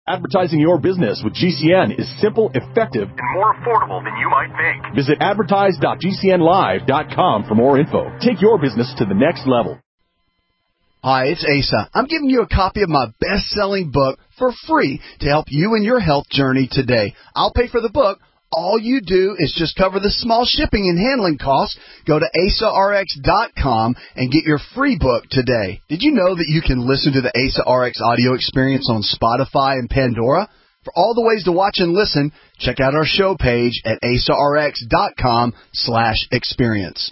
Advertising your business with GCN is simple, effective, and more affordable than you might think. Visit advertise.gcnlive.com for more info. Take your business to the next level. Hi, it's Asa. I'm giving you a copy of my best-selling book for free to help you in your health journey today. I'll pay for the book. All you do is just cover the small shipping and handling costs. Go to AsaRx.com and get your free book today. Did you know that you can listen to the Asa RX audio experience on Spotify and Pandora? For all the ways to watch and listen, check out our show page at AsaRx.com/experience.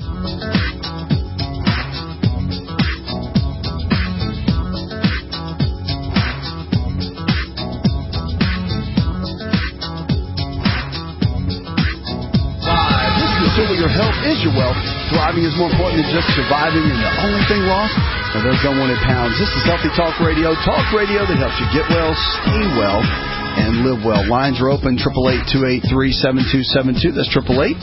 Your health is your wealth. Thriving is more important than just surviving, and the only thing lost are those unwanted pounds. This is Healthy Talk Radio that helps you get well, stay well, and live well. Lines are open, 888-283-7272. That's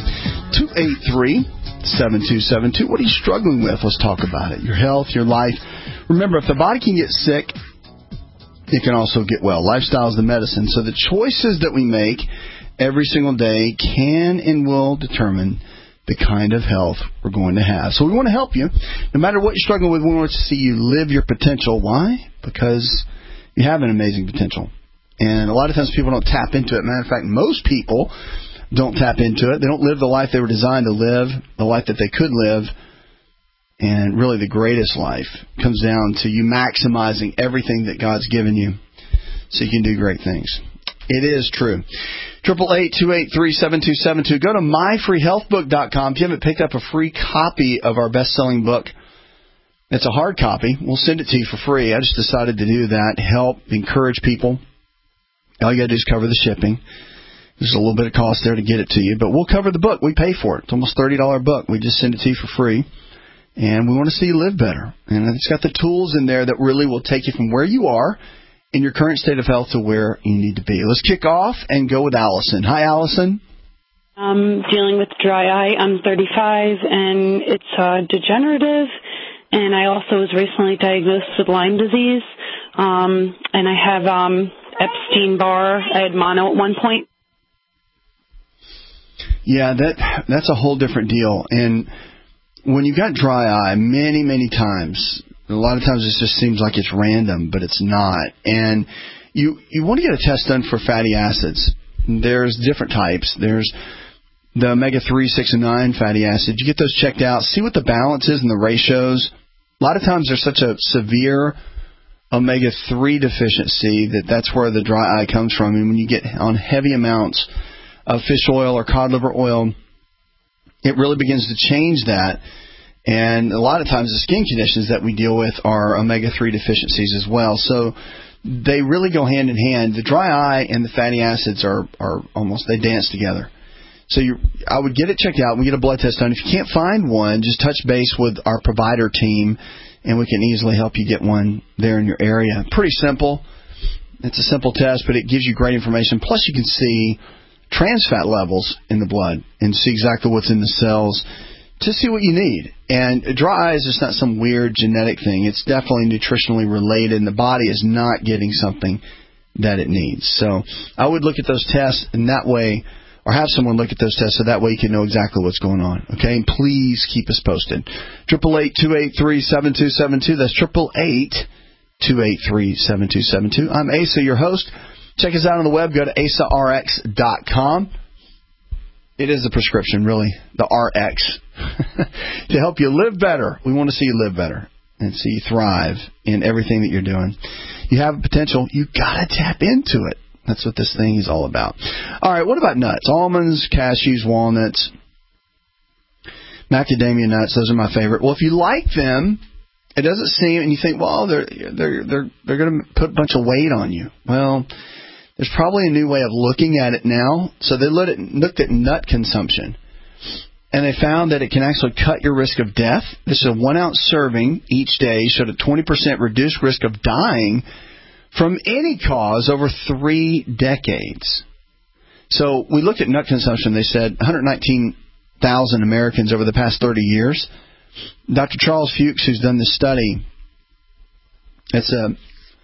888-283-7272. What are you struggling with? Let's talk about it. Your health, your life. Remember, if the body can get sick, it can also get well. Lifestyle is the medicine. So the choices that we make every single day can and will determine the kind of health we're going to have. So we want to help you. No matter what you're struggling with, we want to see you live your potential. Why? Because you have an amazing potential. And a lot of times people don't tap into it. Matter of fact, most people don't tap into it. They don't live the life they were designed to live, the life that they could live. And really the greatest life comes down to you maximizing everything that God's given you so you can do great things. It is true. 888-283-7272. Go to myfreehealthbook.com. If you haven't picked up a free copy of our best-selling book, it's a hard copy. We'll send it to you for free. I just decided to do that, help, encourage people. All you got to do is cover the shipping. There's a little bit of cost there to get it to you, but we'll cover the book. We pay for it. It's almost $30 book. We just send it to you for free, and we want to see you live better. And it's got the tools in there that really will take you from where you are in your current state of health to where you need to be. Let's kick off and go with Allison. Hi, Allison. I'm dealing with dry eye. I'm 35, and it's degenerative, and I also was recently diagnosed with Lyme disease, and I have Epstein-Barr. I had mono at one point. Yeah, that's a whole different deal. And when you got dry eye, many times, a lot of times it just seems like it's random, but it's not. And you want to get a test done for fatty acids. There's different types. There's the omega-3, 6, and 9 fatty acids. You get those checked out. See what the balance is and the ratios. A lot of times there's such a severe omega-3 deficiency that's where the dry eye comes from. And when you get on heavy amounts of fish oil or cod liver oil, it really begins to change that. And a lot of times the skin conditions that we deal with are omega-3 deficiencies as well. So they really go hand in hand. The dry eye and the fatty acids are almost, they dance together. So I would get it checked out. We get a blood test done. If you can't find one, just touch base with our provider team, and we can easily help you get one there in your area. Pretty simple. It's a simple test, but it gives you great information. Plus, you can see trans fat levels in the blood and see exactly what's in the cells to see what you need. And dry eye is just not some weird genetic thing. It's definitely nutritionally related, and the body is not getting something that it needs. So I would look at those tests in that way, or have someone look at those tests so that way you can know exactly what's going on. Okay? And please keep us posted. 888-283-7272. That's 888-283-7272. I'm Asa, your host. Check us out on the web. Go to asarx.com. It is a prescription, really, the RX, to help you live better. We want to see you live better and see you thrive in everything that you're doing. You have a potential. You got to tap into it. That's what this thing is all about. All right, what about nuts? Almonds, cashews, walnuts, macadamia nuts. Those are my favorite. Well, if you like them, it doesn't seem, and you think, well, they're going to put a bunch of weight on you. Well, there's probably a new way of looking at it now. So they looked at nut consumption, and they found that it can actually cut your risk of death. This is a 1-ounce serving each day, showed a 20% reduced risk of dying from any cause over 3 decades. So we looked at nut consumption. They said 119,000 Americans over the past 30 years. Dr. Charles Fuchs, who's done this study, it's a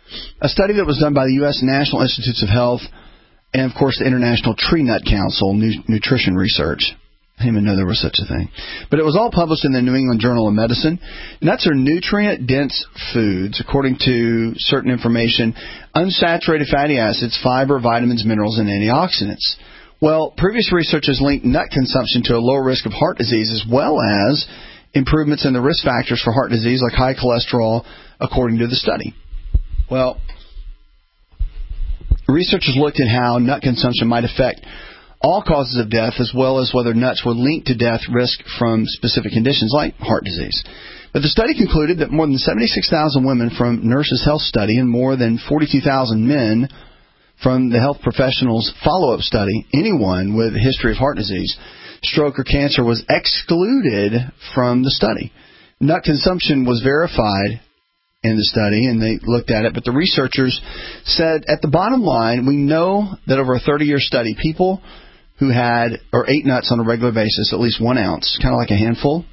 A study that was done by the U.S. National Institutes of Health and, of course, the International Tree Nut Council, Nutrition Research. I didn't even know there was such a thing. But it was all published in the New England Journal of Medicine. Nuts are nutrient-dense foods, according to certain information, unsaturated fatty acids, fiber, vitamins, minerals, and antioxidants. Well, previous research has linked nut consumption to a lower risk of heart disease as well as improvements in the risk factors for heart disease like high cholesterol, according to the study. Well, researchers looked at how nut consumption might affect all causes of death, as well as whether nuts were linked to death risk from specific conditions like heart disease. But the study concluded that more than 76,000 women from Nurses Health Study and more than 42,000 men from the Health Professionals Follow-Up Study, anyone with a history of heart disease, stroke, or cancer was excluded from the study. Nut consumption was verified in the study, and they looked at it, but the researchers said, at the bottom line, we know that over a 30-year study, people who had or ate nuts on a regular basis, at least 1 ounce, kind of like a handful,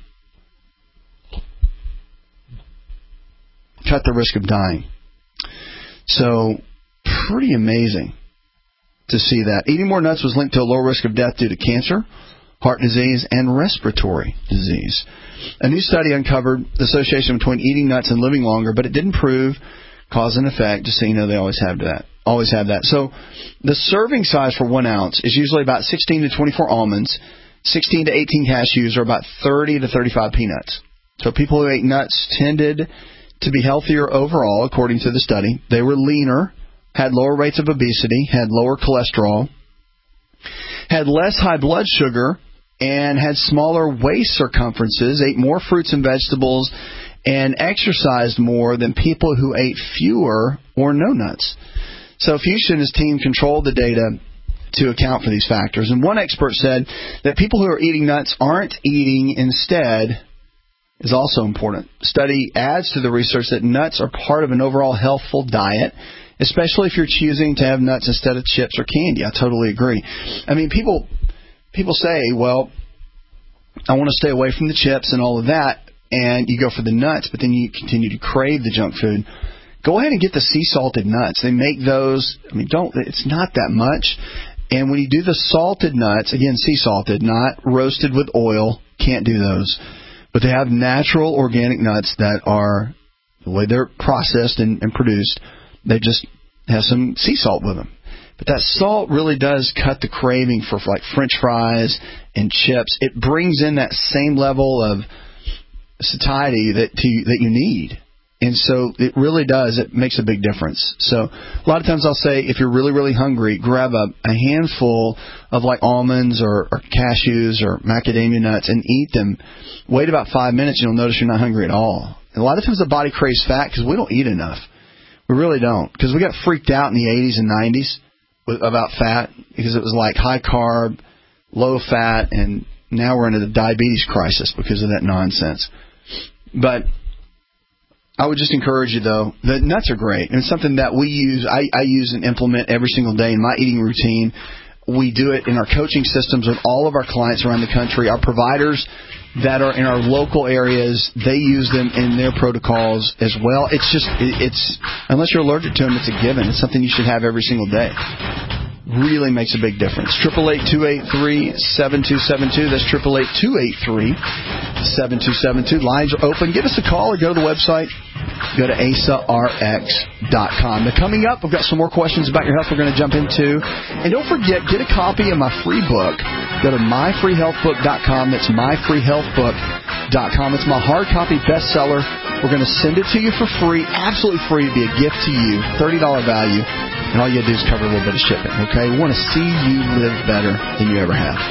cut the risk of dying. So, pretty amazing to see that. Eating more nuts was linked to a lower risk of death due to cancer, heart disease, and respiratory disease. A new study uncovered the association between eating nuts and living longer, but it didn't prove cause and effect, just so you know they always have that. So the serving size for 1 ounce is usually about 16 to 24 almonds, 16 to 18 cashews, or about 30 to 35 peanuts. So people who ate nuts tended to be healthier overall, according to the study. They were leaner, had lower rates of obesity, had lower cholesterol, had less high blood sugar, and had smaller waist circumferences, ate more fruits and vegetables, and exercised more than people who ate fewer or no nuts. So Fuchsia and his team controlled the data to account for these factors. And one expert said that people who are eating nuts aren't eating instead is also important. The study adds to the research that nuts are part of an overall healthful diet, especially if you're choosing to have nuts instead of chips or candy. I totally agree. I mean, people say, well, I want to stay away from the chips and all of that, and you go for the nuts, but then you continue to crave the junk food. Go ahead and get the sea salted nuts. They make those, it's not that much. And when you do the salted nuts, again, sea salted, not roasted with oil, can't do those. But they have natural organic nuts that are, the way they're processed and produced, they just have some sea salt with them. But that salt really does cut the craving for like French fries and chips. It brings in that same level of satiety that you need. And so it really does. It makes a big difference. So a lot of times I'll say, if you're really, really hungry, grab a handful of like almonds or cashews or macadamia nuts and eat them. Wait about 5 minutes and you'll notice you're not hungry at all. And a lot of times the body craves fat because we don't eat enough. We really don't. Because we got freaked out in the 80s and 90s about fat because it was like high carb, low fat, and now we're into the diabetes crisis because of that nonsense. But I would just encourage you, though, the nuts are great. And it's something that we use, I use and implement every single day in my eating routine. We do it in our coaching systems with all of our clients around the country. Our providers that are in our local areas, they use them in their protocols as well. It's unless you're allergic to them, it's a given. It's something you should have every single day. Really makes a big difference. 888-283-7272. That's 888-283-7272. Lines are open. Give us a call or go to the website. Go to AsaRx.com. Now, coming up, we've got some more questions about your health we're going to jump into. And don't forget, get a copy of my free book. Go to myfreehealthbook.com. That's myfreehealthbook.com. It's my hard copy bestseller. We're going to send it to you for free, absolutely free, to be a gift to you, $30 value. And all you got to do is cover a little bit of shipping, okay? We want to see you live better than you ever have.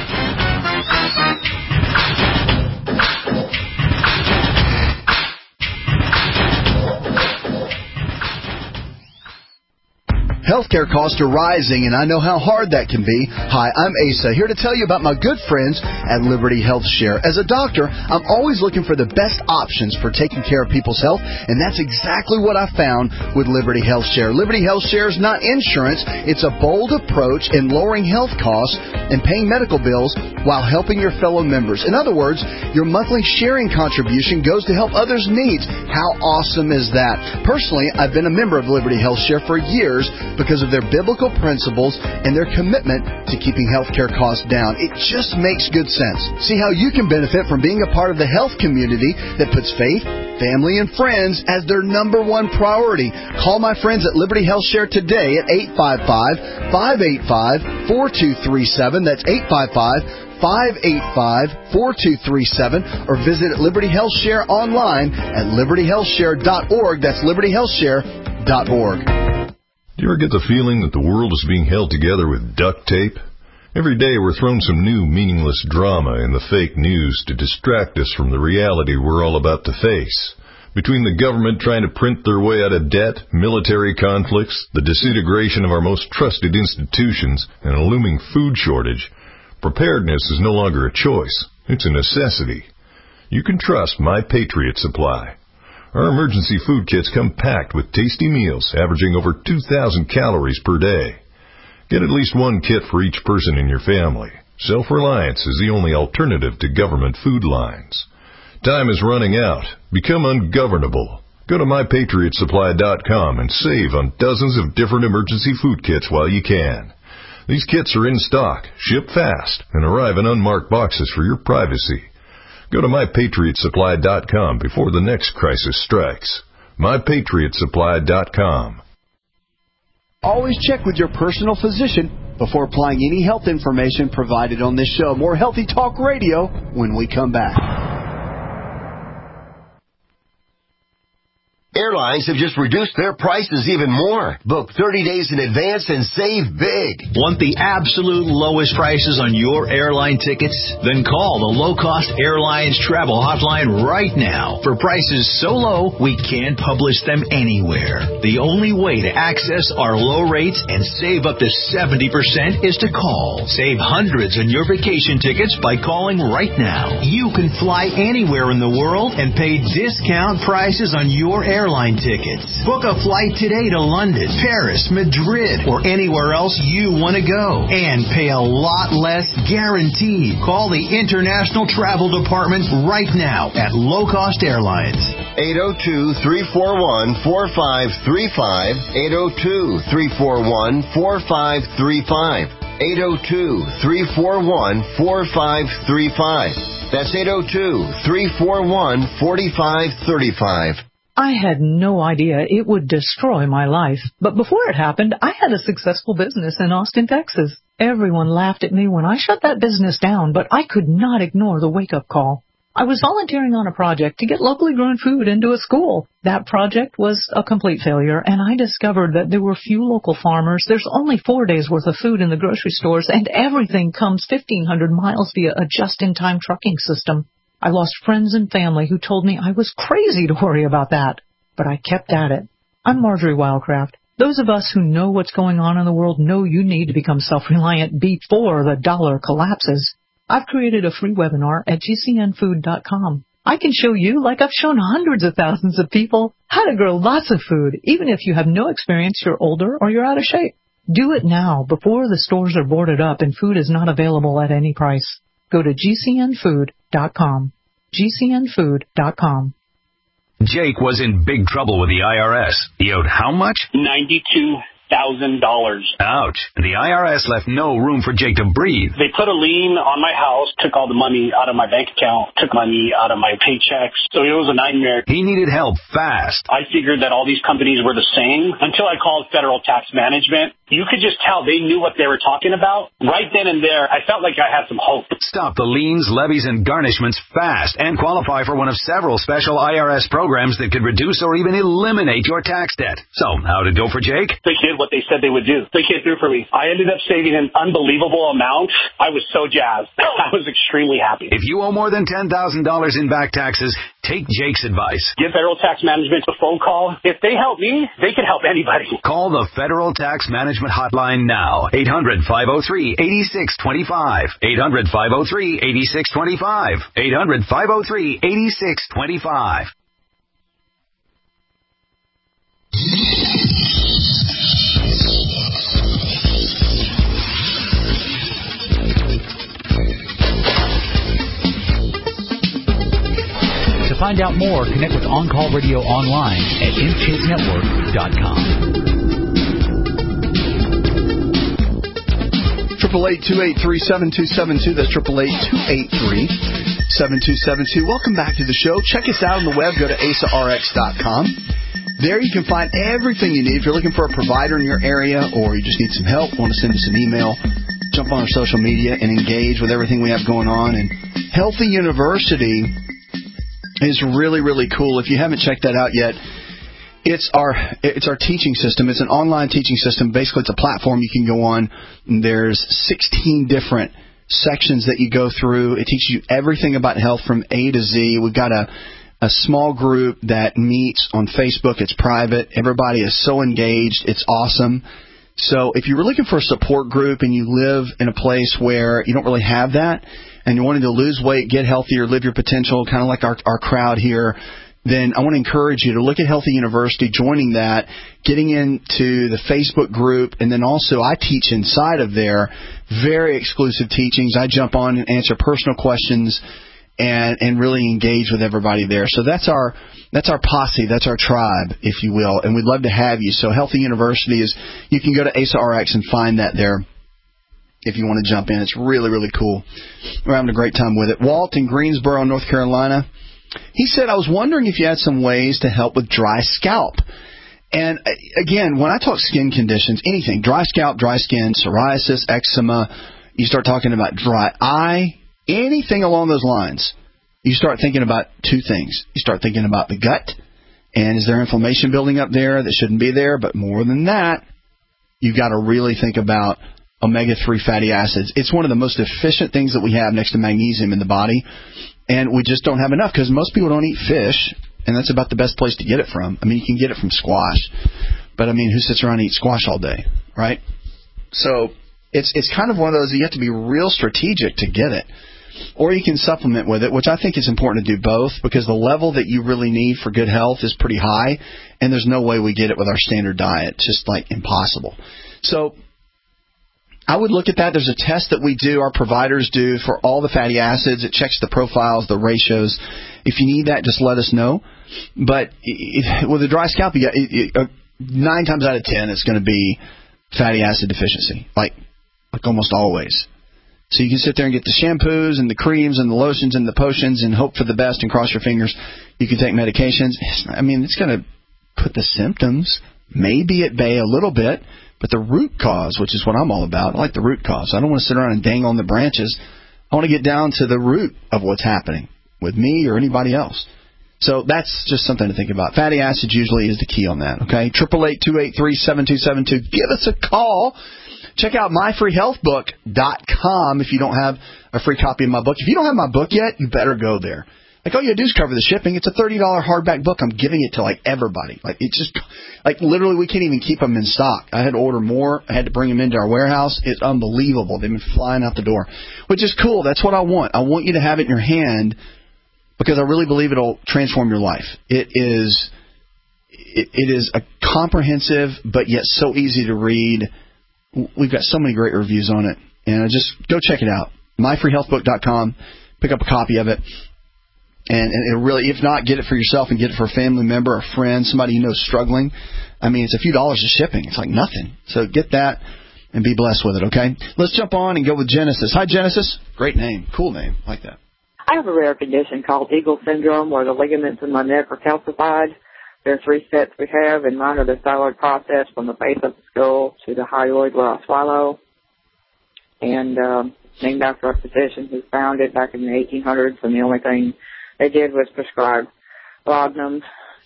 Healthcare costs are rising, and I know how hard that can be. Hi, I'm Asa, here to tell you about my good friends at Liberty Health Share. As a doctor, I'm always looking for the best options for taking care of people's health, and that's exactly what I found with Liberty Health Share. Liberty Health Share is not insurance. It's a bold approach in lowering health costs and paying medical bills while helping your fellow members. In other words, your monthly sharing contribution goes to help others' needs. How awesome is that? Personally, I've been a member of Liberty Health Share for years because of their biblical principles and their commitment to keeping healthcare costs down. It just makes good sense. See how you can benefit from being a part of the health community that puts faith, family, and friends as their number one priority. Call my friends at Liberty Health Share today at 855-585-4237. That's 855-585-4237, or visit Liberty Health Share online at libertyhealthshare.org. That's libertyhealthshare.org. Do you ever get the feeling that the world is being held together with duct tape? Every day we're thrown some new meaningless drama in the fake news to distract us from the reality we're all about to face. Between the government trying to print their way out of debt, military conflicts, the disintegration of our most trusted institutions, and a looming food shortage, preparedness is no longer a choice. It's a necessity. You can trust My Patriot Supply. Our emergency food kits come packed with tasty meals averaging over 2,000 calories per day. Get at least one kit for each person in your family. Self-reliance is the only alternative to government food lines. Time is running out. Become ungovernable. Go to MyPatriotSupply.com and save on dozens of different emergency food kits while you can. These kits are in stock, ship fast, and arrive in unmarked boxes for your privacy. Go to MyPatriotSupply.com before the next crisis strikes. MyPatriotSupply.com. Always check with your personal physician before applying any health information provided on this show. More Healthy Talk Radio when we come back. Airlines have just reduced their prices even more. Book 30 days in advance and save big. Want the absolute lowest prices on your airline tickets? Then call the Low Cost Airlines Travel Hotline right now. For prices so low, we can't publish them anywhere. The only way to access our low rates and save up to 70% is to call. Save hundreds on your vacation tickets by calling right now. You can fly anywhere in the world and pay discount prices on your airline tickets. Book a flight today to London, Paris, Madrid, or anywhere else you want to go. And pay a lot less guaranteed. Call the International Travel Department right now at Low Cost Airlines. 802-341-4535. 802-341-4535. 802-341-4535. That's 802-341-4535. I had no idea it would destroy my life. But before it happened, I had a successful business in Austin, Texas. Everyone laughed at me when I shut that business down, but I could not ignore the wake-up call. I was volunteering on a project to get locally grown food into a school. That project was a complete failure, and I discovered that there were few local farmers. There's only 4 days' worth of food in the grocery stores, and everything comes 1,500 miles via a just-in-time trucking system. I lost friends and family who told me I was crazy to worry about that. But I kept at it. I'm Marjorie Wildcraft. Those of us who know what's going on in the world know you need to become self-reliant before the dollar collapses. I've created a free webinar at GCNfood.com. I can show you, like I've shown hundreds of thousands of people, how to grow lots of food, even if you have no experience, you're older, or you're out of shape. Do it now, before the stores are boarded up and food is not available at any price. Go to GCNfood.com. GCNfood.com. Jake was in big trouble with the IRS. He owed how much? $92,000. Ouch. The IRS left no room for Jake to breathe. They put a lien on my house, took all the money out of my bank account, took money out of my paychecks. So it was a nightmare. He needed help fast. I figured that all these companies were the same until I called Federal Tax Management. You could just tell they knew what they were talking about. Right then and there, I felt like I had some hope. Stop the liens, levies, and garnishments fast and qualify for one of several special IRS programs that could reduce or even eliminate your tax debt. So, how'd it go for Jake? They did what they said they would do. They came through for me. I ended up saving an unbelievable amount. I was so jazzed. I was extremely happy. If you owe more than $10,000 in back taxes, Take Jake's advice. Give Federal Tax Management a phone call. If they help me, they can help anybody. Call the Federal Tax Management Hotline now. 800-503-8625. 800-503-8625. 800-503-8625. To find out more, connect with On Call Radio online at InShapeNetwork.com. 888-283-7272. That's 888-283-7272. Welcome back to the show. Check us out on the web. Go to ASARx.com. There you can find everything you need. If you're looking for a provider in your area or you just need some help, want to send us an email, jump on our social media and engage with everything we have going on. And Healthy University is really, really cool. If you haven't checked that out yet, it's our teaching system. It's an online teaching system. Basically, it's a platform you can go on. There's 16 different sections that you go through. It teaches you everything about health from A to Z. We've got a small group that meets on Facebook. It's private. Everybody is so engaged. It's awesome. So if you're looking for a support group and you live in a place where you don't really have that and you're wanting to lose weight, get healthier, live your potential, kind of like our crowd here, then I want to encourage you to look at Healthy University, joining that, getting into the Facebook group, and then also I teach inside of there, very exclusive teachings. I jump on and answer personal questions and really engage with everybody there. So that's our posse, that's our tribe, if you will, and we'd love to have you. So Healthy University is, you can go to ASARx and find that there if you want to jump in. It's really, really cool. We're having a great time with it. Walt in Greensboro, North Carolina, he said, I was wondering if you had some ways to help with dry scalp. And again, when I talk skin conditions, anything, dry scalp, dry skin, psoriasis, eczema, you start talking about dry eye, anything along those lines, you start thinking about two things. You start thinking about the gut, and is there inflammation building up there that shouldn't be there? But more than that, you've got to really think about omega-3 fatty acids. It's one of the most efficient things that we have next to magnesium in the body, and we just don't have enough because most people don't eat fish, and that's about the best place to get it from. I mean, you can get it from squash, but I mean, who sits around and eats squash all day, right? So it's kind of one of those, you have to be real strategic to get it. Or you can supplement with it, which I think is important to do both, because the level that you really need for good health is pretty high, and there's no way we get it with our standard diet. It's just like impossible. So I would look at that. There's a test that we do, our providers do, for all the fatty acids. It checks the profiles, the ratios. If you need that, just let us know. But with a dry scalp, you got 9 times out of 10, it's going to be fatty acid deficiency, like almost always. So you can sit there and get the shampoos and the creams and the lotions and the potions and hope for the best and cross your fingers. You can take medications. It's going to put the symptoms maybe at bay a little bit, but the root cause, which is what I'm all about, I like the root cause. I don't want to sit around and dangle on the branches. I want to get down to the root of what's happening with me or anybody else. So that's just something to think about. Fatty acids usually is the key on that, okay? 888-283-7272. Give us a call. Check out myfreehealthbook.com if you don't have a free copy of my book. If you don't have my book yet, you better go there. All you got to do is cover the shipping. It's a $30 hardback book. I'm giving it to everybody. It's just literally we can't even keep them in stock. I had to order more. I had to bring them into our warehouse. It's unbelievable. They've been flying out the door, which is cool. That's what I want. I want you to have it in your hand because I really believe it'll transform your life. It is a comprehensive but yet so easy to read. We've got so many great reviews on it, and just go check it out. myfreehealthbook.com. Pick up a copy of it, and it really, if not, get it for yourself and get it for a family member, a friend, somebody you know struggling. It's a few dollars of shipping. It's like nothing. So get that and be blessed with it, okay? Let's jump on and go with Genesis. Hi, Genesis. Great name. Cool name. I like that. I have a rare condition called Eagle syndrome where the ligaments in my neck are calcified. There are 3 sets we have, and mine are the thyroid process from the base of the skull to the hyoid where I swallow. And named after a physician who found it back in the 1800s, and the only thing they did was prescribe laudanum.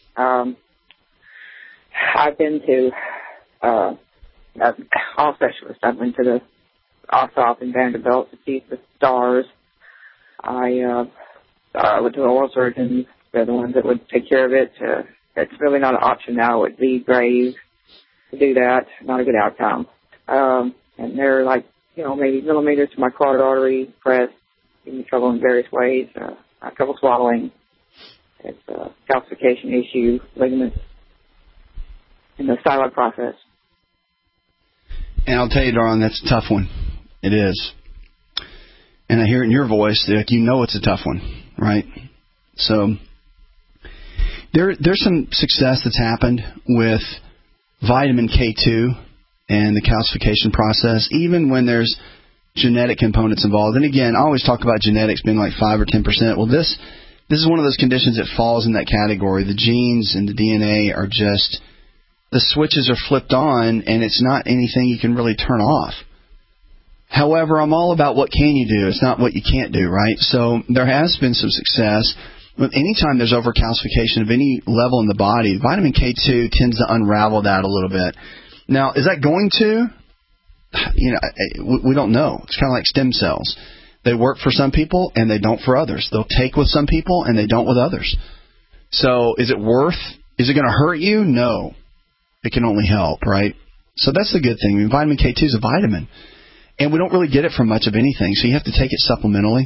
I've been to all specialists. I've been to the Ossoff and Vanderbilt to see the stars. I went to the oral surgeon, They're the ones that would take care of it. It's really not an option now. It would be grave to do that. Not a good outcome. And they're like, maybe millimeters to my carotid artery, pressed, giving me trouble in various ways, trouble swallowing. It's a calcification issue, ligaments, in the styloid process. And I'll tell you, Darlene, that's a tough one. It is. And I hear it in your voice, like it's a tough one, right? So there's some success that's happened with vitamin K2 and the calcification process, even when there's genetic components involved. And again, I always talk about genetics being like 5 or 10%. Well, this is one of those conditions that falls in that category. The genes and the DNA are just, the switches are flipped on, and it's not anything you can really turn off. However, I'm all about what can you do. It's not what you can't do, right? So there has been some success. But anytime there's overcalcification of any level in the body, vitamin K2 tends to unravel that a little bit. Now, is that going to? We don't know. It's kind of like stem cells. They work for some people, and they don't for others. They'll take with some people, and they don't with others. So is it going to hurt you? No. It can only help, right? So that's the good thing. I mean, vitamin K2 is a vitamin, and we don't really get it from much of anything, so you have to take it supplementally.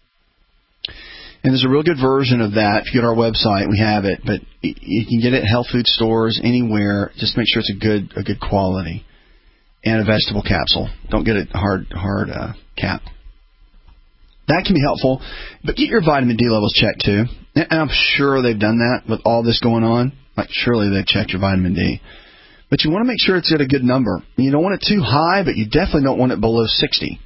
And there's a real good version of that. If you go to our website, we have it, but you can get it at health food stores, anywhere. Just make sure it's a good quality. And a vegetable capsule. Don't get a hard cap. That can be helpful, but get your vitamin D levels checked too. And I'm sure they've done that with all this going on. Like surely they've checked your vitamin D. But you want to make sure it's at a good number. You don't want it too high, but you definitely don't want it below 60.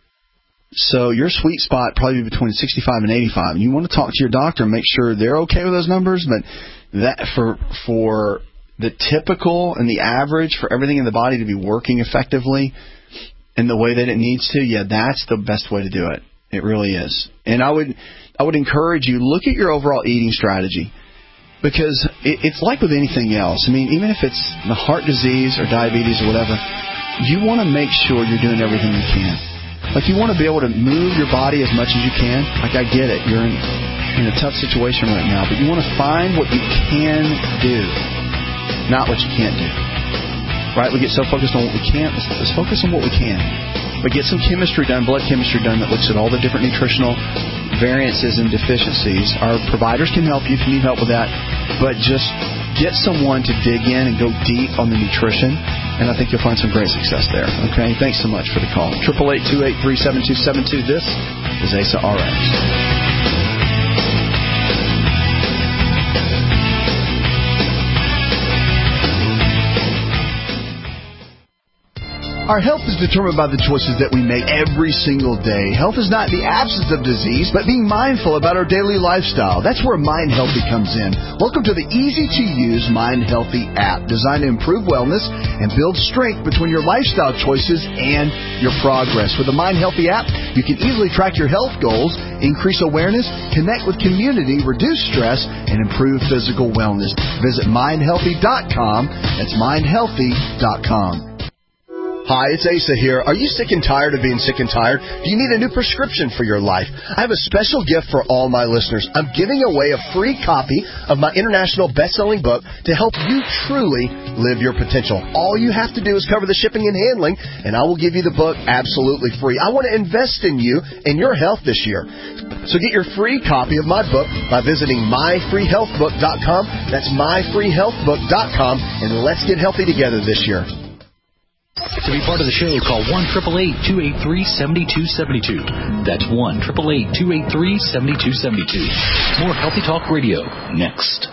So your sweet spot probably between 65 and 85. And you want to talk to your doctor and make sure they're okay with those numbers. But that for the typical and the average, for everything in the body to be working effectively in the way that it needs to, that's the best way to do it. It really is. And I would encourage you, look at your overall eating strategy. Because it's like with anything else. I mean, even if it's the heart disease or diabetes or whatever, you want to make sure you're doing everything you can. Like, you want to be able to move your body as much as you can. Like, I get it. You're in a tough situation right now. But you want to find what you can do, not what you can't do. Right? We get so focused on what we can't. Let's focus on what we can. But get some chemistry done, blood chemistry done, that looks at all the different nutritional variances and deficiencies. Our providers can help you if you need help with that. But just get someone to dig in and go deep on the nutrition, and I think you'll find some great success there. Okay? Thanks so much for the call. 888-283-7272. This is ASA RX. Our health is determined by the choices that we make every single day. Health is not the absence of disease, but being mindful about our daily lifestyle. That's where Mind Healthy comes in. Welcome to the easy-to-use Mind Healthy app, designed to improve wellness and build strength between your lifestyle choices and your progress. With the Mind Healthy app, you can easily track your health goals, increase awareness, connect with community, reduce stress, and improve physical wellness. Visit mindhealthy.com. That's mindhealthy.com. Hi, it's Asa here. Are you sick and tired of being sick and tired? Do you need a new prescription for your life? I have a special gift for all my listeners. I'm giving away a free copy of my international best-selling book to help you truly live your potential. All you have to do is cover the shipping and handling, and I will give you the book absolutely free. I want to invest in you and your health this year. So get your free copy of my book by visiting myfreehealthbook.com. That's myfreehealthbook.com, and let's get healthy together this year. To be part of the show, call 1-888-283-7272. That's 1-888-283-7272. More Healthy Talk Radio next.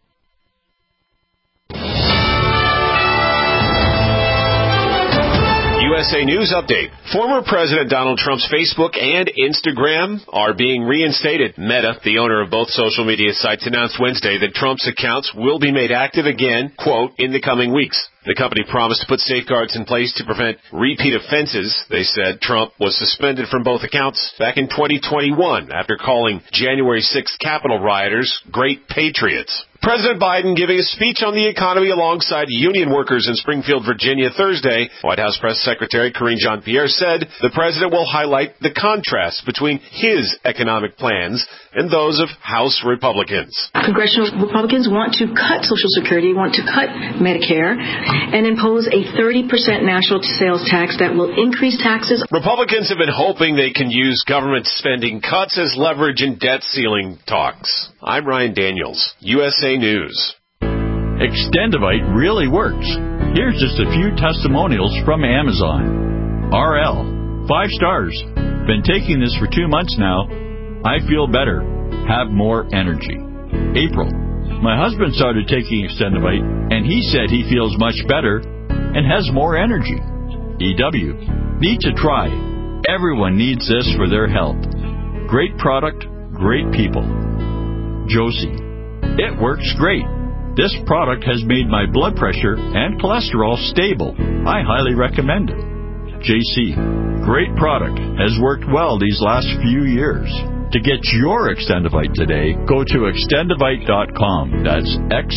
USA News Update. Former President Donald Trump's Facebook and Instagram are being reinstated. Meta, the owner of both social media sites, announced Wednesday that Trump's accounts will be made active again, quote, in the coming weeks. The company promised to put safeguards in place to prevent repeat offenses. They said Trump was suspended from both accounts back in 2021 after calling January 6th Capitol rioters great patriots. President Biden giving a speech on the economy alongside union workers in Springfield, Virginia Thursday. White House Press Secretary Karine Jean-Pierre said the president will highlight the contrast between his economic plans and those of House Republicans. Congressional Republicans want to cut Social Security, want to cut Medicare, and impose a 30% national sales tax that will increase taxes. Republicans have been hoping they can use government spending cuts as leverage in debt ceiling talks. I'm Ryan Daniels, USA News. Extendivite really works. Here's just a few testimonials from Amazon. RL, 5 stars. Been taking this for 2 months now. I feel better. Have more energy. April, my husband started taking Extendivite, and he said he feels much better and has more energy. EW, need to try. Everyone needs this for their health. Great product, great people. Josie, it works great. This product has made my blood pressure and cholesterol stable. I highly recommend it. JC, great product. Has worked well these last few years. To get your Extendivite today, go to extendivite.com. That's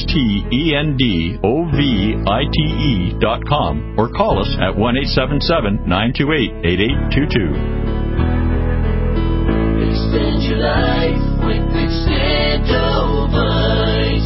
XTENDOVITE.com or call us at 1-877-928-8822. Extend your life with Extendovite.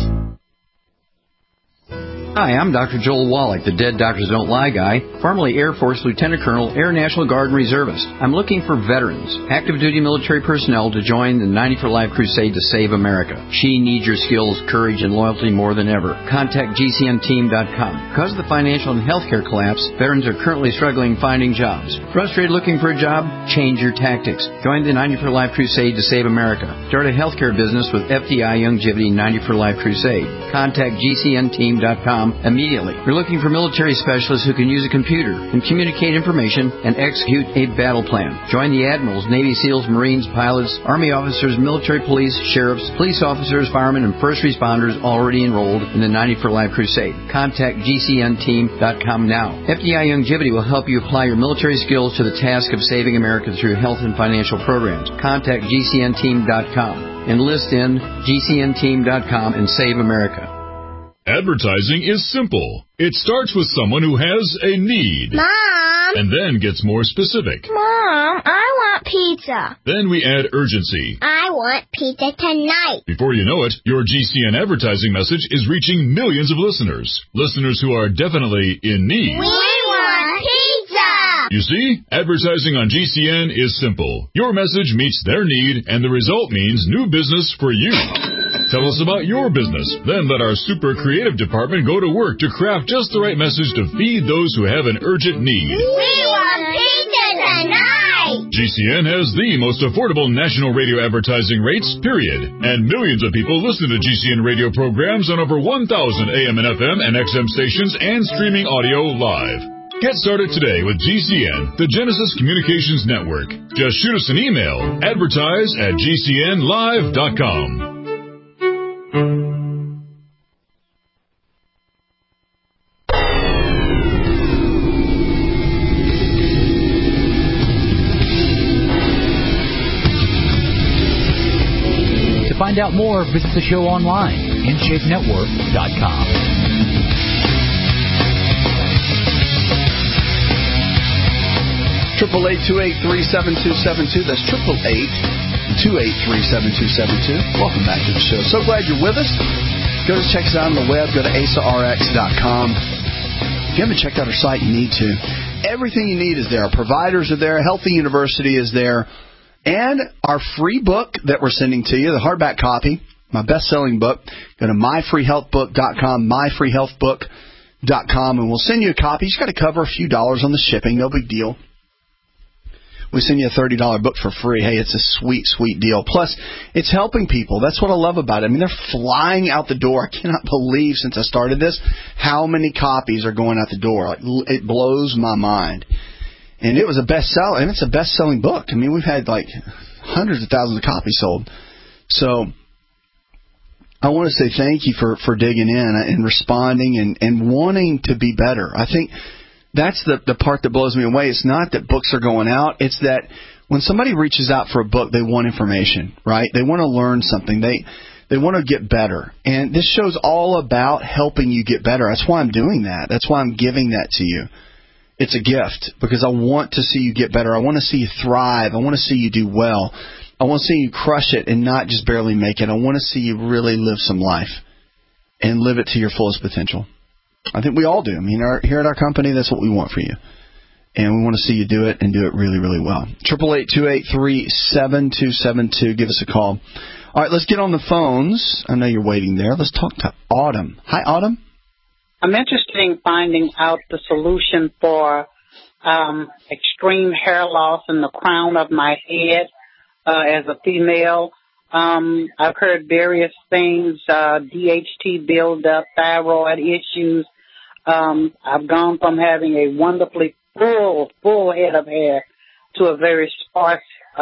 Hi, I'm Dr. Joel Wallach, the Dead Doctors Don't Lie guy, formerly Air Force Lieutenant Colonel, Air National Guard and Reservist. I'm looking for veterans, active duty military personnel to join the 90 for Life crusade to save America. She needs your skills, courage, and loyalty more than ever. Contact GCNteam.com. Because of the financial and healthcare collapse, veterans are currently struggling finding jobs. Frustrated looking for a job? Change your tactics. Join the 90 for Life crusade to save America. Start a healthcare business with FDI Youngevity 90 for Life crusade. Contact GCNteam.com immediately. We're looking for military specialists who can use a computer and communicate information and execute a battle plan. Join the admirals, Navy SEALs, Marines, pilots, Army officers, military police, sheriffs, police officers, firemen, and first responders already enrolled in the 90 for Life crusade. Contact GCNteam.com now. FDI Youngevity will help you apply your military skills to the task of saving America through health and financial programs. Contact GCNteam.com. Enlist in GCNteam.com and save America. Advertising is simple. It starts with someone who has a need. Mom! And then gets more specific. Mom, I want pizza. Then we add urgency. I want pizza tonight. Before you know it, your GCN advertising message is reaching millions of listeners. Listeners who are definitely in need. We want pizza! You see, advertising on GCN is simple. Your message meets their need, and the result means new business for you. Tell us about your business. Then let our super creative department go to work to craft just the right message to feed those who have an urgent need. We want pizza tonight! GCN has the most affordable national radio advertising rates, period. And millions of people listen to GCN radio programs on over 1,000 AM and FM and XM stations and streaming audio live. Get started today with GCN, the Genesis Communications Network. Just shoot us an email, advertise@gcnlive.com. To find out more, visit the show online, InShapeNetwork.com. 888-283-7272. That's 888-283-7272. Welcome back to the show. So glad you're with us. Go to check us out on the web. Go to ASARX.com. If you haven't checked out our site, you need to. Everything you need is there. Our providers are there. Healthy University is there. And our free book that we're sending to you, the hardback copy, my best-selling book. Go to myfreehealthbook.com, myfreehealthbook.com, and we'll send you a copy. You just got to cover a few dollars on the shipping. No big deal. We send you a $30 book for free. Hey, it's a sweet, sweet deal. Plus, it's helping people. That's what I love about it. I mean, they're flying out the door. I cannot believe, since I started this, how many copies are going out the door. Like, it blows my mind. And it was a bestseller, and it's a best-selling book. I mean, we've had like hundreds of thousands of copies sold. So I want to say thank you for digging in and responding and wanting to be better. I think that's the part that blows me away. It's not that books are going out. It's that when somebody reaches out for a book, they want information, right? They want to learn something. They want to get better. And this show's all about helping you get better. That's why I'm doing that. That's why I'm giving that to you. It's a gift because I want to see you get better. I want to see you thrive. I want to see you do well. I want to see you crush it and not just barely make it. I want to see you really live some life and live it to your fullest potential. I think we all do. I mean, here at our company, that's what we want for you. And we want to see you do it and do it really, really well. 888-283-7272. Give us a call. All right, let's get on the phones. I know you're waiting there. Let's talk to Autumn. Hi, Autumn. I'm interested in finding out the solution for extreme hair loss in the crown of my head as a female. I've heard various things, DHT buildup, thyroid issues. I've gone from having a wonderfully full head of hair to a very sparse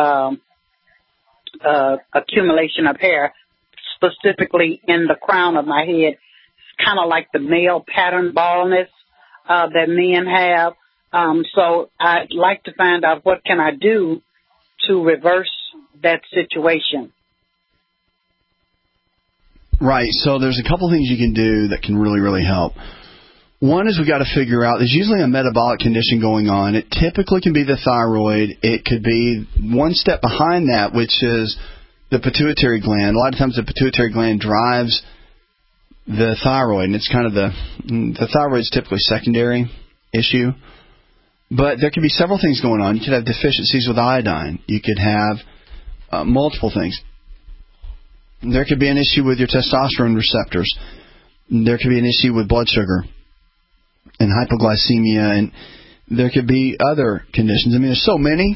accumulation of hair, specifically in the crown of my head. It's kind of like the male pattern baldness that men have. So I'd like to find out what can I do to reverse that situation. Right. So there's a couple things you can do that can really, really help. One is we got to figure out there's usually a metabolic condition going on. It typically can be the thyroid. It could be one step behind that, which is the pituitary gland. A lot of times the pituitary gland drives the thyroid, and it's kind of the thyroid is typically a secondary issue. But there could be several things going on. You could have deficiencies with iodine. You could have multiple things. There could be an issue with your testosterone receptors. There could be an issue with blood sugar and hypoglycemia, and there could be other conditions. I mean, there's so many.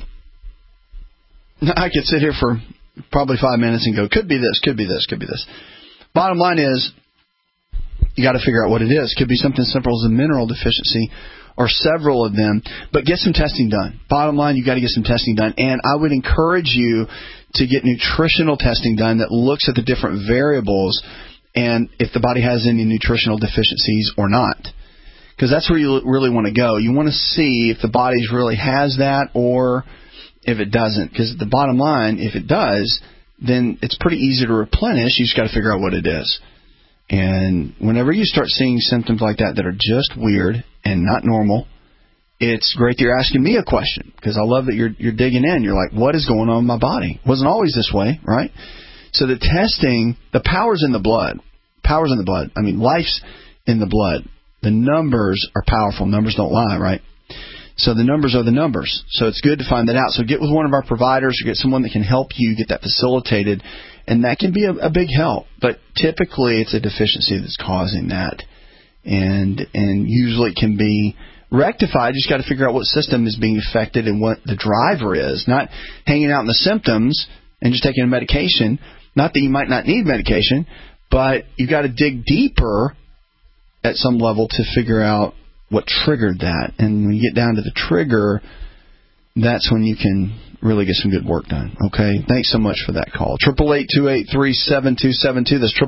I could sit here for probably 5 minutes and go, could be this, could be this, could be this. Bottom line is, you got to figure out what it is. Could be something simple as a mineral deficiency or several of them, but get some testing done. Bottom line, you got to get some testing done, and I would encourage you to get nutritional testing done that looks at the different variables and if the body has any nutritional deficiencies or not. Because that's where you really want to go. You want to see if the body really has that or if it doesn't. Because the bottom line, if it does, then it's pretty easy to replenish. You just got to figure out what it is. And whenever you start seeing symptoms like that that are just weird and not normal, it's great that you're asking me a question because I love that you're digging in. You're like, what is going on in my body? It wasn't always this way, right? So the testing, the power's in the blood. Power's in the blood. I mean, life's in the blood. The numbers are powerful. Numbers don't lie, right? So the numbers are the numbers. So it's good to find that out. So get with one of our providers or get someone that can help you get that facilitated. And that can be a big help. But typically it's a deficiency that's causing that. And usually it can be rectified. You just got to figure out what system is being affected and what the driver is. Not hanging out in the symptoms and just taking a medication. Not that you might not need medication, but you got to dig deeper at some level to figure out what triggered that. And when you get down to the trigger, that's when you can really get some good work done. Okay? Thanks so much for that call. 888-283-7272. That's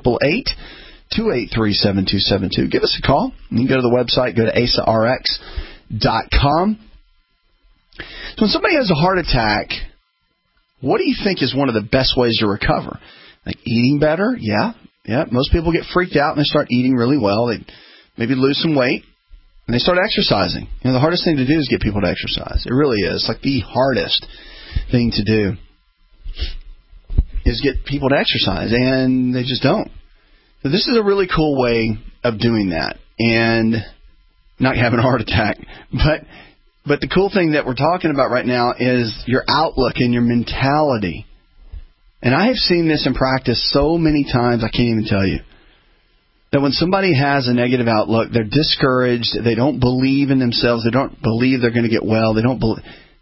888-283-7272. Give us a call. You can go to the website. Go to asarx.com. So when somebody has a heart attack, what do you think is one of the best ways to recover? Like eating better? Yeah. Most people get freaked out and they start eating really well. They maybe lose some weight and they start exercising. You know, the hardest thing to do is get people to exercise. It really is. Like the hardest thing to do is get people to exercise, and they just don't. So this is a really cool way of doing that and not having a heart attack. But the cool thing that we're talking about right now is your outlook and your mentality. And I have seen this in practice so many times I can't even tell you. That when somebody has a negative outlook, they're discouraged, they don't believe in themselves, they don't believe they're going to get well, they don't.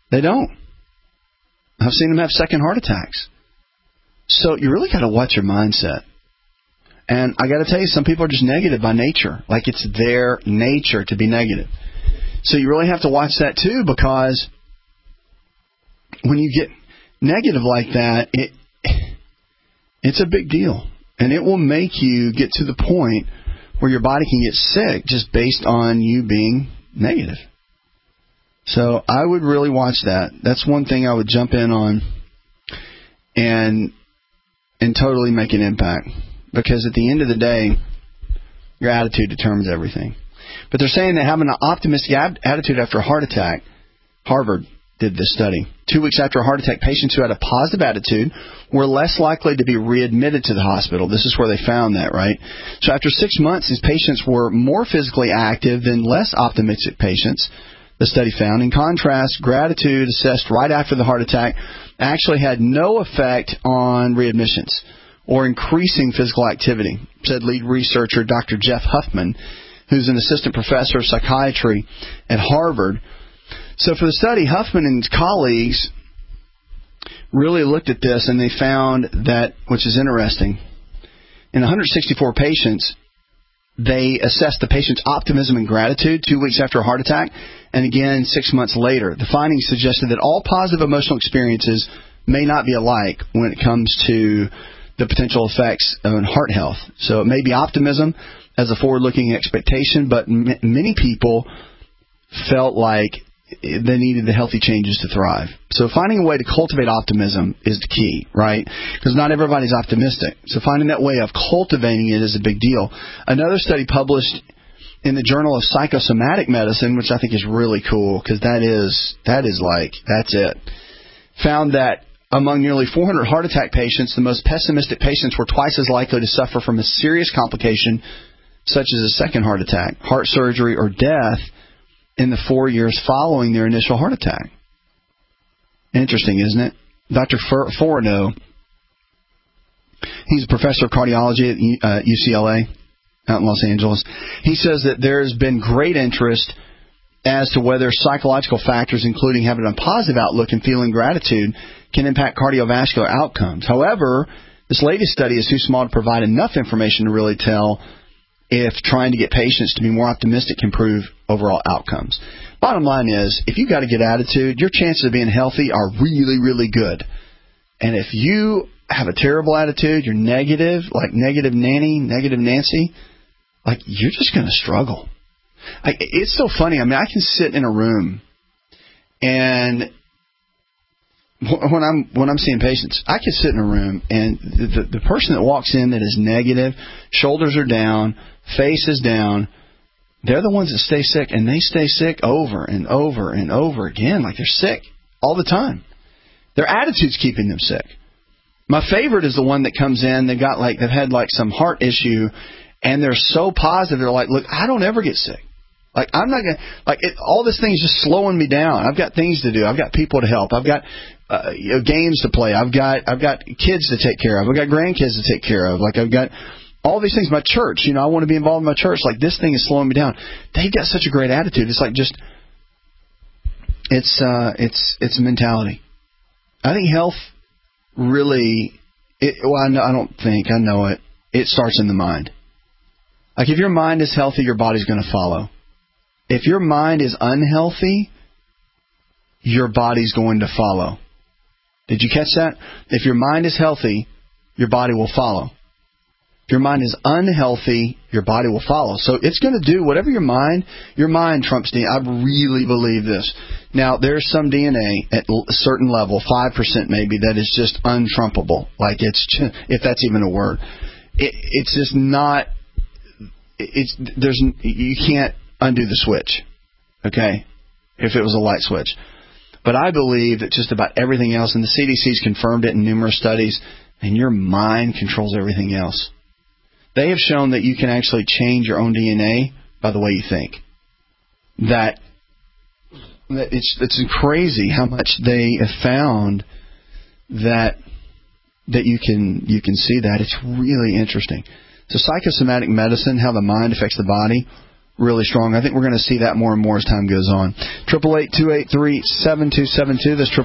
I've seen them have second heart attacks. So you really got to watch your mindset. And I got to tell you, some people are just negative by nature. Like it's their nature to be negative. So you really have to watch that too, because when you get negative like that, it's a big deal. And it will make you get to the point where your body can get sick just based on you being negative. So I would really watch that. That's one thing I would jump in on and totally make an impact. Because at the end of the day, your attitude determines everything. But they're saying that having an optimistic attitude after a heart attack, Harvard did this study. 2 weeks after a heart attack, patients who had a positive attitude were less likely to be readmitted to the hospital. This is where they found that, right? So after 6 months, these patients were more physically active than less optimistic patients, the study found. In contrast, gratitude assessed right after the heart attack actually had no effect on readmissions or increasing physical activity, said lead researcher Dr. Jeff Huffman, who's an assistant professor of psychiatry at Harvard. So for the study, Huffman and his colleagues really looked at this, and they found that, which is interesting, in 164 patients, they assessed the patient's optimism and gratitude 2 weeks after a heart attack, and again 6 months later. The findings suggested that all positive emotional experiences may not be alike when it comes to the potential effects on heart health. So it may be optimism as a forward-looking expectation, but many people felt like they needed the healthy changes to thrive. So finding a way to cultivate optimism is the key, right? Because not everybody's optimistic. So finding that way of cultivating it is a big deal. Another study published in the Journal of Psychosomatic Medicine, which I think is really cool, because that's it, found that among nearly 400 heart attack patients, the most pessimistic patients were twice as likely to suffer from a serious complication, such as a second heart attack, heart surgery, or death in the 4 years following their initial heart attack. Interesting, isn't it? Dr. Forno, he's a professor of cardiology at UCLA out in Los Angeles. He says that there's been great interest as to whether psychological factors, including having a positive outlook and feeling gratitude, can impact cardiovascular outcomes. However, this latest study is too small to provide enough information to really tell if trying to get patients to be more optimistic can improve overall outcomes. Bottom line is, if you've got a good attitude, your chances of being healthy are really, really good. And if you have a terrible attitude, you're negative, like negative Nanny, negative Nancy, like you're just going to struggle. It's so funny. I mean, I can sit in a room and when I'm seeing patients, I can sit in a room and the person that walks in that is negative, shoulders are down, face is down, they're the ones that stay sick, and they stay sick over and over and over again, like they're sick all the time. Their attitude's keeping them sick. My favorite is the one that comes in, they've had some heart issue, and they're so positive, they're like, look, I don't ever get sick. Like, I'm not going to, all this thing is just slowing me down. I've got things to do. I've got people to help. I've got games to play. I've got kids to take care of. I've got grandkids to take care of. I've got all these things. My church, I want to be involved in my church. This thing is slowing me down. They've got such a great attitude. It's it's a mentality. I think health really, I know it. It starts in the mind. Like, if your mind is healthy, your body's going to follow. If your mind is unhealthy, your body's going to follow. Did you catch that? If your mind is healthy, your body will follow. If your mind is unhealthy, your body will follow. So it's going to do whatever your mind trumps DNA. I really believe this. Now, there's some DNA at a certain level, 5% maybe, that is just untrumpable. If that's even a word. It's just not, you can't undo the switch, okay, if it was a light switch. But I believe that just about everything else, and the CDC's confirmed it in numerous studies, and your mind controls everything else. They have shown that you can actually change your own DNA by the way you think. That it's crazy how much they have found that you can see that. It's really interesting. So psychosomatic medicine, how the mind affects the body, really strong. I think we're going to see that more and more as time goes on. 888-283-7272. That's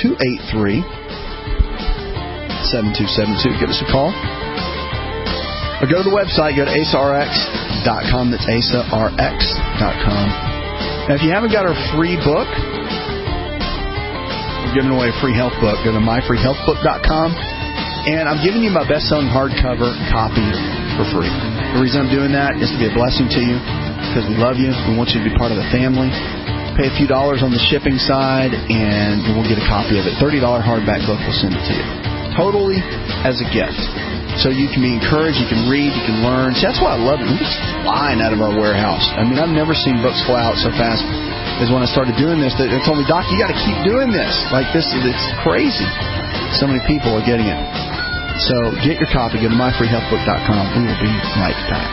888-283-7272. Give us a call. Or go to the website. Go to AceRx.com. That's AceRx.com. Now, if you haven't got our free book, we're giving away a free health book. Go to myfreehealthbook.com. And I'm giving you my best-selling hardcover copy for free. The reason I'm doing that is to be a blessing to you, because we love you. We want you to be part of the family. Pay a few dollars on the shipping side, and we'll get a copy of it. $30 hardback book, we'll send it to you. Totally as a gift. So you can be encouraged, you can read, you can learn. See, that's why I love it. We're just flying out of our warehouse. I mean, I've never seen books fly out so fast as when I started doing this. They told me, Doc, you got to keep doing this. Like this, it's crazy. So many people are getting it. So get your copy. Go to myfreehealthbook.com. We will be right back.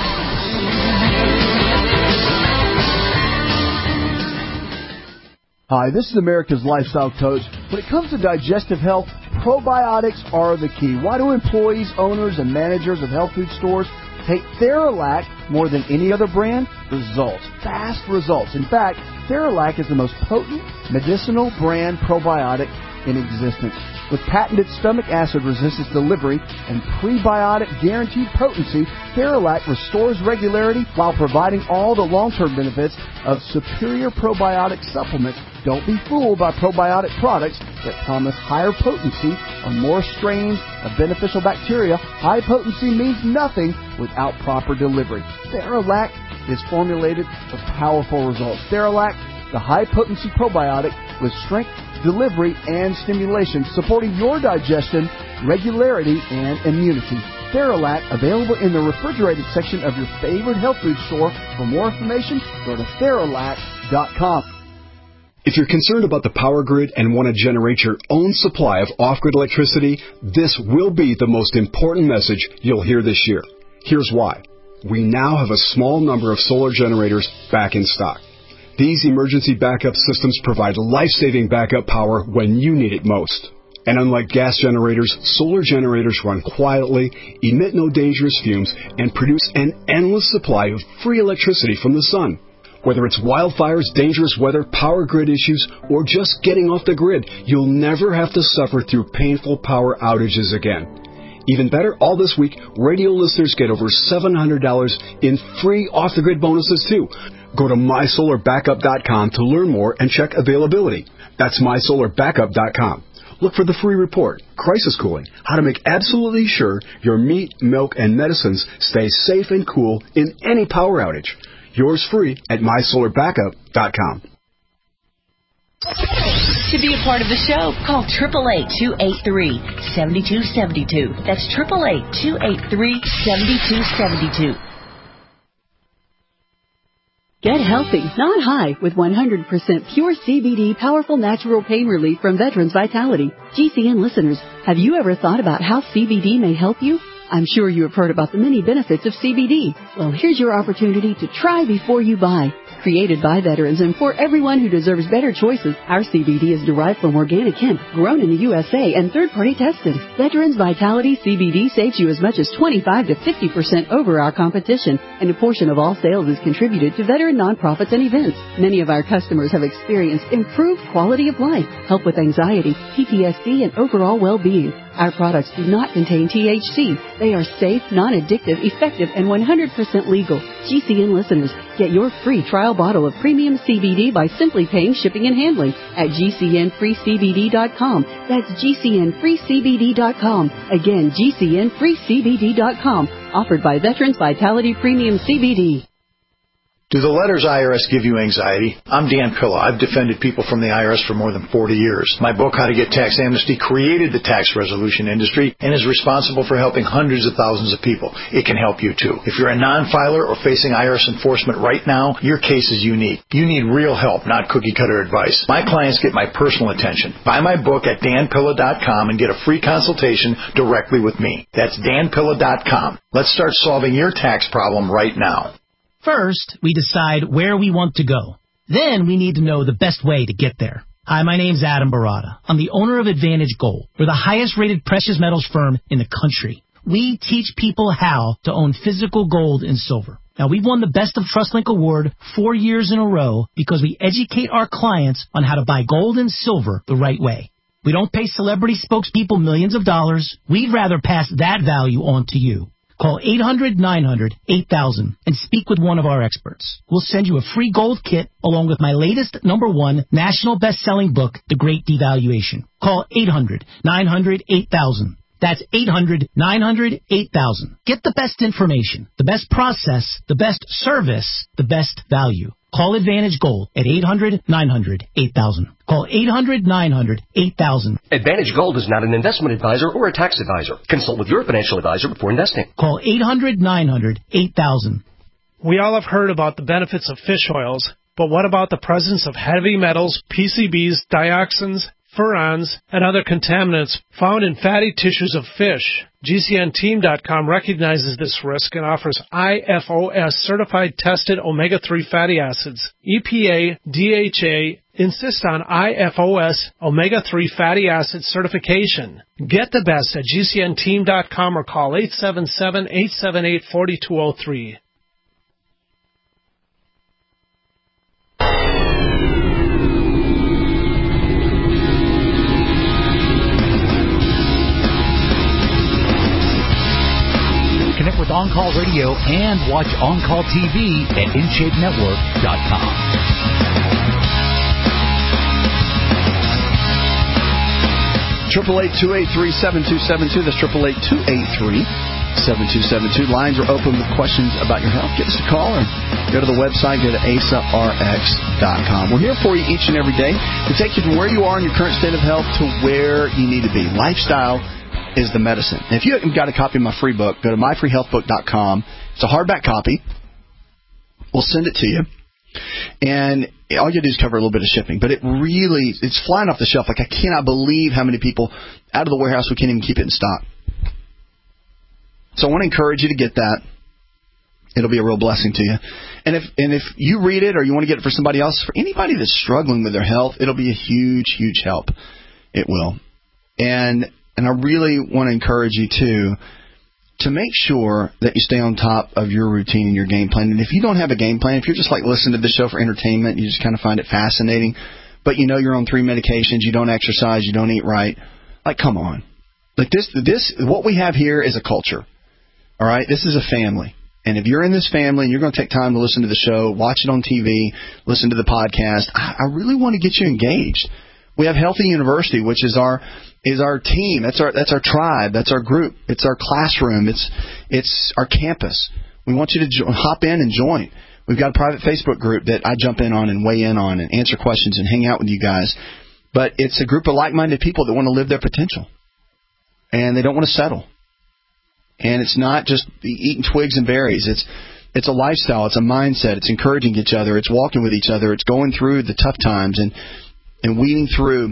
Hi, this is America's Lifestyle Coach. When it comes to digestive health, probiotics are the key. Why do employees, owners, and managers of health food stores take Theralac more than any other brand? Results. Fast results. In fact, Theralac is the most potent medicinal brand probiotic in existence. With patented stomach acid resistance delivery and prebiotic guaranteed potency, Theralac restores regularity while providing all the long-term benefits of superior probiotic supplements. Don't be fooled by probiotic products that promise higher potency or more strains of beneficial bacteria. High potency means nothing without proper delivery. Theralac is formulated for powerful results. Theralac, the high-potency probiotic with strength, delivery, and stimulation, supporting your digestion, regularity, and immunity. Theralac, available in the refrigerated section of your favorite health food store. For more information, go to Theralac.com. If you're concerned about the power grid and want to generate your own supply of off-grid electricity, this will be the most important message you'll hear this year. Here's why. We now have a small number of solar generators back in stock. These emergency backup systems provide life-saving backup power when you need it most. And unlike gas generators, solar generators run quietly, emit no dangerous fumes, and produce an endless supply of free electricity from the sun. Whether it's wildfires, dangerous weather, power grid issues, or just getting off the grid, you'll never have to suffer through painful power outages again. Even better, all this week, radio listeners get over $700 in free off-the-grid bonuses, too. Go to MySolarBackup.com to learn more and check availability. That's MySolarBackup.com. Look for the free report, Crisis Cooling, how to make absolutely sure your meat, milk, and medicines stay safe and cool in any power outage. Yours free at MySolarBackup.com. To be a part of the show, call 888-283-7272. That's 888-283-7272. Get healthy, not high, with 100% pure CBD powerful natural pain relief from Veterans Vitality. GCN listeners, have you ever thought about how CBD may help you? I'm sure you have heard about the many benefits of CBD. Well, here's your opportunity to try before you buy. Created by veterans and for everyone who deserves better choices, our CBD is derived from organic hemp, grown in the USA, and third-party tested. Veterans Vitality CBD saves you as much as 25 to 50% over our competition, and a portion of all sales is contributed to veteran nonprofits and events. Many of our customers have experienced improved quality of life, help with anxiety, PTSD, and overall well-being. Our products do not contain THC. They are safe, non-addictive, effective, and 100% legal. GCN listeners, get your free trial bottle of premium CBD by simply paying shipping and handling at GCNFreeCBD.com. That's GCNFreeCBD.com. Again, GCNFreeCBD.com. Offered by Veterans Vitality Premium CBD. Do the letters IRS give you anxiety? I'm Dan Pilla. I've defended people from the IRS for more than 40 years. My book, How to Get Tax Amnesty, created the tax resolution industry and is responsible for helping hundreds of thousands of people. It can help you too. If you're a non-filer or facing IRS enforcement right now, your case is unique. You need real help, not cookie-cutter advice. My clients get my personal attention. Buy my book at danpilla.com and get a free consultation directly with me. That's danpilla.com. Let's start solving your tax problem right now. First, we decide where we want to go. Then we need to know the best way to get there. Hi, my name's Adam Barada. I'm the owner of Advantage Gold. We're the highest-rated precious metals firm in the country. We teach people how to own physical gold and silver. Now, we've won the Best of TrustLink Award 4 years in a row because we educate our clients on how to buy gold and silver the right way. We don't pay celebrity spokespeople millions of dollars. We'd rather pass that value on to you. Call 800-900-8000 and speak with one of our experts. We'll send you a free gold kit along with my latest #1 national best-selling book, The Great Devaluation. Call 800-900-8000. That's 800-900-8000. Get the best information, the best process, the best service, the best value. Call Advantage Gold at 800-900-8000. Call 800-900-8000. Advantage Gold is not an investment advisor or a tax advisor. Consult with your financial advisor before investing. Call 800-900-8000. We all have heard about the benefits of fish oils, but what about the presence of heavy metals, PCBs, dioxins, furans, and other contaminants found in fatty tissues of fish? GCNteam.com recognizes this risk and offers IFOS certified tested omega-3 fatty acids. EPA, DHA insist on IFOS omega-3 fatty acid certification. Get the best at GCNteam.com or call 877-878-4203. Connect with On Call Radio and watch On Call TV at InShapeNetwork.com. 888-283-7272. That's 888-283-7272. Lines are open with questions about your health. Give us a call or go to the website. Go to AsaRx.com. We're here for you each and every day to take you from where you are in your current state of health to where you need to be. Lifestyle is the medicine. And if you haven't got a copy of my free book, go to myfreehealthbook.com. It's a hardback copy. We'll send it to you. And all you do is cover a little bit of shipping. But it's flying off the shelf. Like, I cannot believe how many people out of the warehouse, we can't even keep it in stock. So I want to encourage you to get that. It'll be a real blessing to you. And if you read it or you want to get it for somebody else, for anybody that's struggling with their health, it'll be a huge, huge help. It will. And I really want to encourage you, too, to make sure that you stay on top of your routine and your game plan. And if you don't have a game plan, if you're just like listening to this show for entertainment, you just kind of find it fascinating, but you know you're on 3 medications, you don't exercise, you don't eat right, like, come on. Like, this, what we have here is a culture, all right? This is a family. And if you're in this family and you're going to take time to listen to the show, watch it on TV, listen to the podcast, I really want to get you engaged. We have Healthy University, which is our team. That's our tribe. That's our group. It's our classroom. It's our campus. We want you to hop in and join. We've got a private Facebook group that I jump in on and weigh in on and answer questions and hang out with you guys. But it's a group of like-minded people that want to live their potential, and they don't want to settle. And it's not just eating twigs and berries. It's a lifestyle. It's a mindset. It's encouraging each other. It's walking with each other. It's going through the tough times and weeding through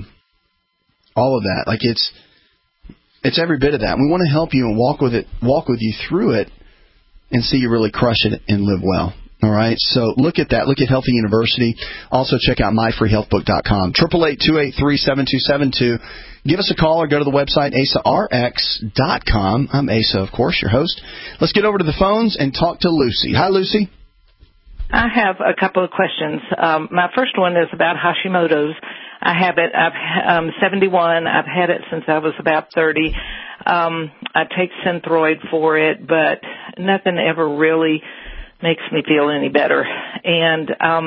all of that. Like, it's every bit of that. We want to help you and walk with you through it and see you really crush it and live well. All right? So look at that. Look at Healthy University. Also check out myfreehealthbook.com. 888-283-7272. Give us a call or go to the website, AsaRx.com. I'm Asa, of course, your host. Let's get over to the phones and talk to Lucy. Hi, Lucy. I have a couple of questions. My first one is about Hashimoto's. I have it. I'm 71. I've had it since I was about 30. I take Synthroid for it, but nothing ever really makes me feel any better. And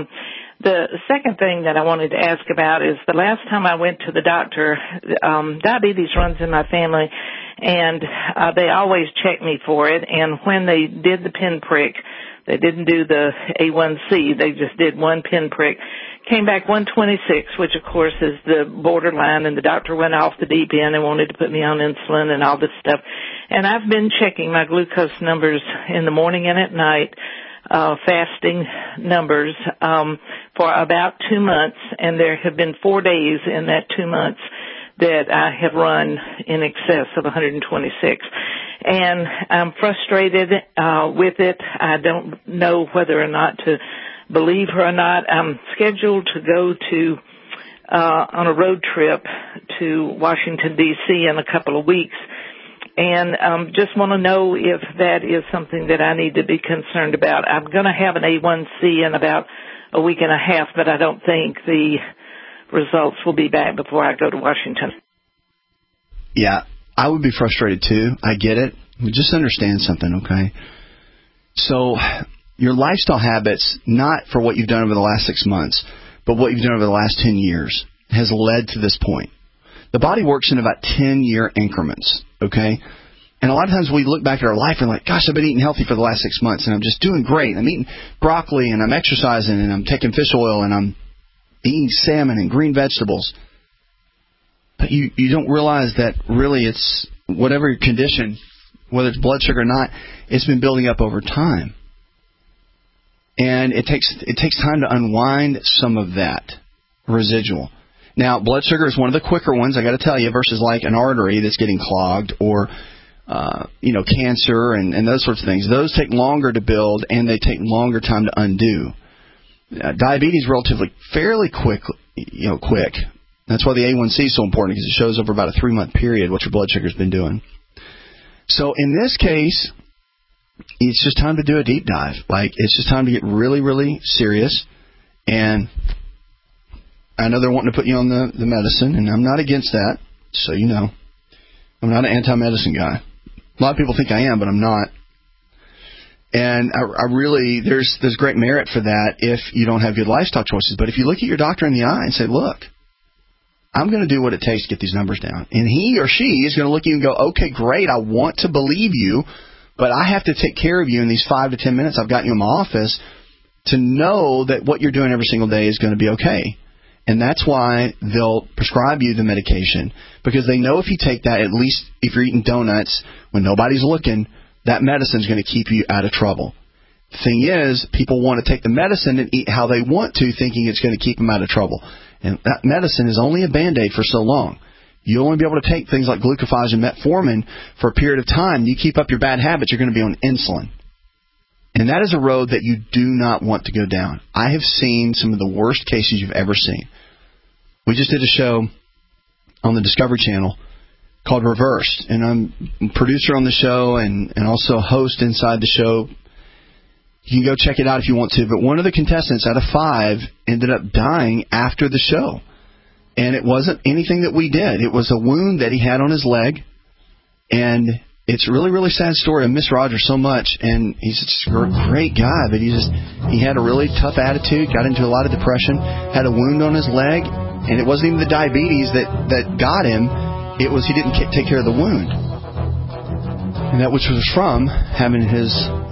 the second thing that I wanted to ask about is the last time I went to the doctor, diabetes runs in my family, and they always check me for it. And when they did the pinprick, they didn't do the A1C. They just did one pinprick. Came back 126, which, of course, is the borderline, and the doctor went off the deep end and wanted to put me on insulin and all this stuff. And I've been checking my glucose numbers in the morning and at night, fasting numbers, for about 2 months, and there have been 4 days in that 2 months that I have run in excess of 126. And I'm frustrated with it. I don't know whether or not to believe her or not. I'm scheduled to go to on a road trip to Washington, D.C. in a couple of weeks. And just want to know if that is something that I need to be concerned about. I'm going to have an A1C in about a week and a half, but I don't think the results will be back before I go to Washington. Yeah, I would be frustrated too. I get it. But just understand something, okay? So your lifestyle habits, not for what you've done over the last 6 months, but what you've done over the last 10 years, has led to this point. The body works in about 10-year increments. okay? And a lot of times we look back at our life and like, gosh, I've been eating healthy for the last 6 months, and I'm just doing great. I'm eating broccoli, and I'm exercising, and I'm taking fish oil, and I'm eating salmon and green vegetables. But you don't realize that really it's whatever your condition, whether it's blood sugar or not, it's been building up over time. And it takes time to unwind some of that residual. Now, blood sugar is one of the quicker ones, I got to tell you, versus like an artery that's getting clogged or cancer and those sorts of things. Those take longer to build, and they take longer time to undo. Diabetes relatively fairly quick. That's why the A1C is so important, because it shows over about a 3-month period what your blood sugar's been doing. So in this case, it's just time to do a deep dive. Like, it's just time to get really, really serious. And I know they're wanting to put you on the medicine, and I'm not against that, so you know. I'm not an anti-medicine guy. A lot of people think I am, but I'm not. And I really, there's great merit for that if you don't have good lifestyle choices. But if you look at your doctor in the eye and say, look, I'm going to do what it takes to get these numbers down. And he or she is going to look at you and go, okay, great, I want to believe you, but I have to take care of you in these 5 to 10 minutes I've got you in my office to know that what you're doing every single day is going to be okay. And that's why they'll prescribe you the medication, because they know if you take that, at least if you're eating donuts when nobody's looking, that medicine's going to keep you out of trouble. The thing is, people want to take the medicine and eat how they want to, thinking it's going to keep them out of trouble. And that medicine is only a Band-Aid for so long. You'll only be able to take things like glucophage and metformin for a period of time. You keep up your bad habits, you're going to be on insulin. And that is a road that you do not want to go down. I have seen some of the worst cases you've ever seen. We just did a show on the Discovery Channel called Reversed, and I'm a producer on the show and also a host inside the show. You can go check it out if you want to, but one of the contestants out of 5 ended up dying after the show. And it wasn't anything that we did. It was a wound that he had on his leg, and it's a really, really sad story. I miss Roger so much, and he's just a great guy, but he had a really tough attitude, got into a lot of depression, had a wound on his leg, and it wasn't even the diabetes that got him. It was he didn't take care of the wound. And that which was from having his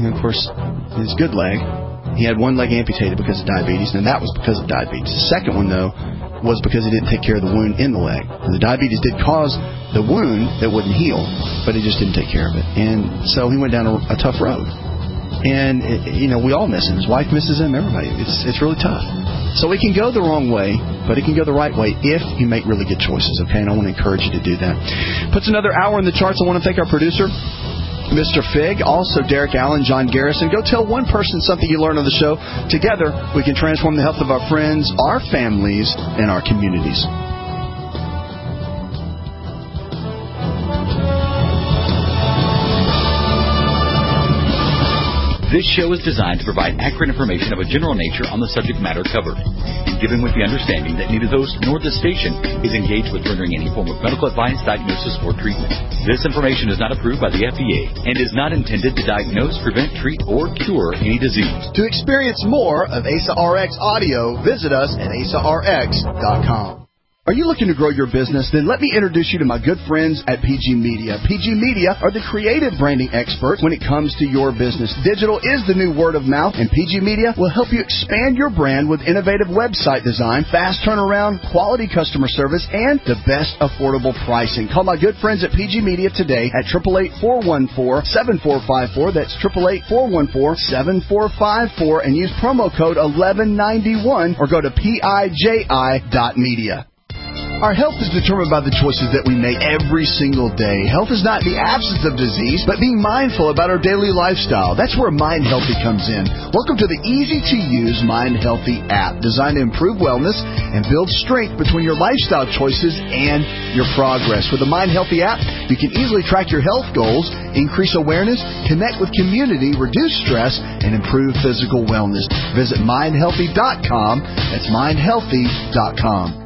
good leg. He had one leg amputated because of diabetes, and that was because of diabetes. The second one, though, was because he didn't take care of the wound in the leg. And the diabetes did cause the wound that wouldn't heal, but he just didn't take care of it. And so he went down a tough road. And, we all miss him. His wife misses him, everybody. It's really tough. So it can go the wrong way, but it can go the right way if you make really good choices, okay? And I want to encourage you to do that. Puts another hour in the charts. I want to thank our producer, Mr. Fig, also Derek Allen, John Garrison. Go tell one person something you learned on the show. Together, we can transform the health of our friends, our families, and our communities. This show is designed to provide accurate information of a general nature on the subject matter covered, and given with the understanding that neither host nor the station is engaged with rendering any form of medical advice, diagnosis, or treatment. This information is not approved by the FDA and is not intended to diagnose, prevent, treat, or cure any disease. To experience more of Asa RX audio, visit us at asarx.com. Are you looking to grow your business? Then let me introduce you to my good friends at PG Media. PG Media are the creative branding experts when it comes to your business. Digital is the new word of mouth, and PG Media will help you expand your brand with innovative website design, fast turnaround, quality customer service, and the best affordable pricing. Call my good friends at PG Media today at 888-414-7454. That's 888-414-7454, and use promo code 1191 or go to piji.media. Our health is determined by the choices that we make every single day. Health is not the absence of disease, but being mindful about our daily lifestyle. That's where Mind Healthy comes in. Welcome to the easy-to-use Mind Healthy app, designed to improve wellness and build strength between your lifestyle choices and your progress. With the Mind Healthy app, you can easily track your health goals, increase awareness, connect with community, reduce stress, and improve physical wellness. Visit mindhealthy.com. That's mindhealthy.com.